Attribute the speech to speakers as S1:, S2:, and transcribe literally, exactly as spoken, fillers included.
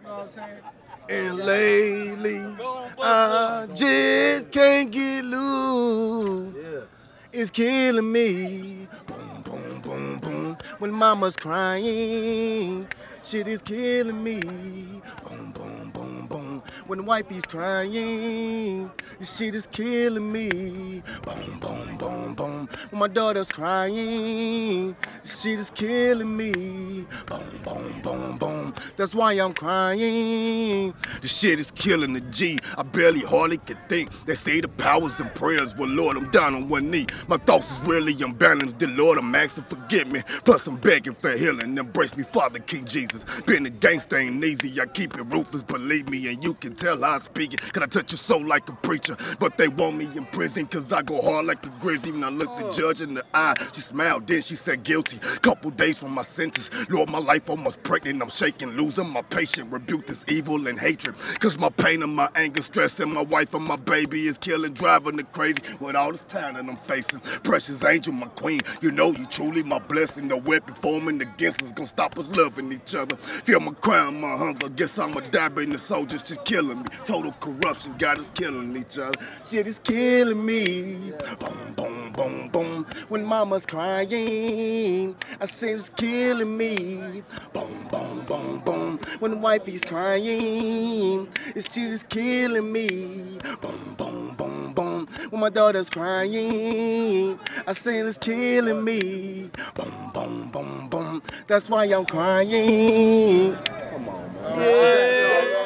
S1: know what I'm saying?
S2: And lately, I just can't get loose. It's killing me. Boom, boom, boom, boom. When mama's crying, shit is killing me. Boom, boom, boom, boom. When wifey's crying, shit is killing me. Boom, boom, boom, boom. When my daughter's crying, shit is killing me. Boom, boom, boom, boom. That's why I'm crying. The shit is killing the G. I barely hardly can think. They say the powers and prayers. Well, Lord, I'm down on one knee. My thoughts is really unbalanced. Dear Lord, I'm asking forgive me. Plus, I'm begging for healing. Embrace me, Father King Jesus. Being a gangster ain't easy. I keep it ruthless, believe me, and you can tell how I speak it. Can I touch your soul like a preacher? But they want me in prison, cause I go hard like a grizzly. When I looked the judge in the eye, she smiled, then she said guilty. Couple days from my sentence. Lord, my life almost pregnant. I'm shaking, losing my patience. Rebuke this evil and hatred. Cause my pain and my anger, stress, and my wife and my baby is killing, driving the crazy with all this time that I'm facing. Precious angel, my queen, you know you truly my blessing. The weapon forming against us gonna stop us loving each other. Feel my crime, my hunger. Guess I'ma die, but the soldiers just killing me. Total corruption got us killing each other. Shit is killing me. Boom, boom, boom, boom. When mama's crying, I say it's killing me. Boom, boom, boom, boom. When wifey's crying, it's just killing me. Boom, boom, boom, boom. When my daughter's crying, I say it's killing me. Boom, boom, boom, boom. That's why I'm crying. Come on, man. Yeah.